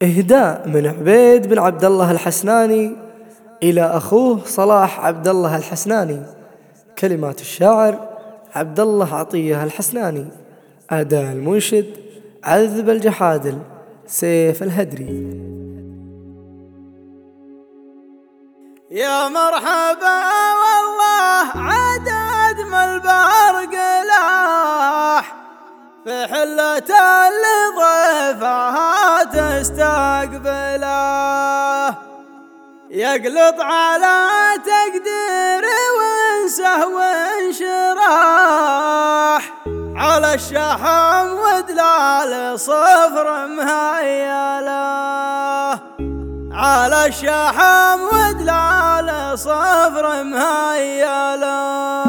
إهداء من عبيد بن عبد الله الحسناني إلى أخوه صلاح عبد الله الحسناني. كلمات الشاعر عبد الله عطية الحسناني. أداء المنشد عذب الجحادل سيف الهدري. يا مرحبا والله عدد ما البرق لاح في حلة اللي ضيفها تستقبله، يقلط على تقدير وانسه وانشراح على الشحم ودلال صفر مهيله، على الشحم ودلال صفر مهيله.